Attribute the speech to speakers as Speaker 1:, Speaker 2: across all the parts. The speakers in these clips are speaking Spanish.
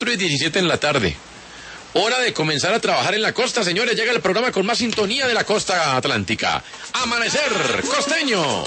Speaker 1: 4:17 en la tarde. Hora de comenzar a trabajar en la costa, señores. Llega el programa con más sintonía de la costa atlántica. Amanecer Costeño.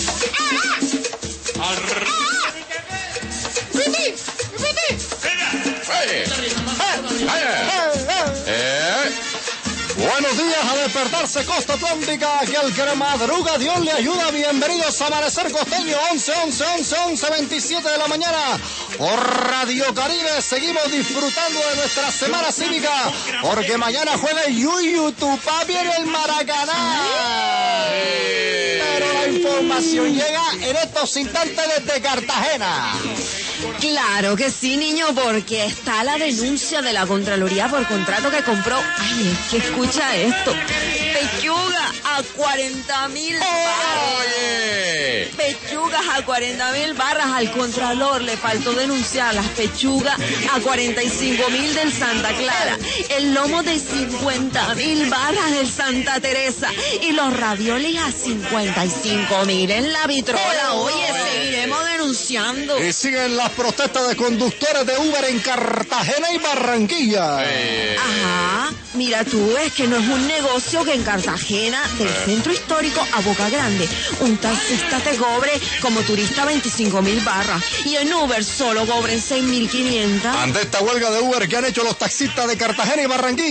Speaker 2: Buenos días a despertarse Costa Atlántica, que el que madruga Dios le ayuda. Bienvenidos a Amanecer Costeño, 11:27 de la mañana. Por Radio Caribe seguimos disfrutando de nuestra semana cívica, porque mañana juega Yuyu Tupapi en el Maracaná. Pero la información llega en estos instantes desde Cartagena.
Speaker 3: Claro que sí, niño, porque está la denuncia de la Contraloría por contrato que compró. Ay, es que escucha esto. Pechuga a 40.000 barras.
Speaker 1: Oye.
Speaker 3: Pechugas a 40.000 barras. Al Contralor le faltó denunciar las pechugas a 45.000 del Santa Clara, el lomo de 50.000 barras del Santa Teresa y los raviolis a 55.000 en la vitrola. Oye, seguiremos denunciando.
Speaker 2: Y siguen las protestas de conductores de Uber en Cartagena y Barranquilla.
Speaker 3: Ajá, mira tú, es que no es un negocio que en Cartagena, del centro histórico a Boca Grande, un taxista te cobre como turista 25.000 barras y en Uber solo cobren 6.500.
Speaker 2: Ante esta huelga de Uber que han hecho los taxistas de Cartagena y Barranquilla,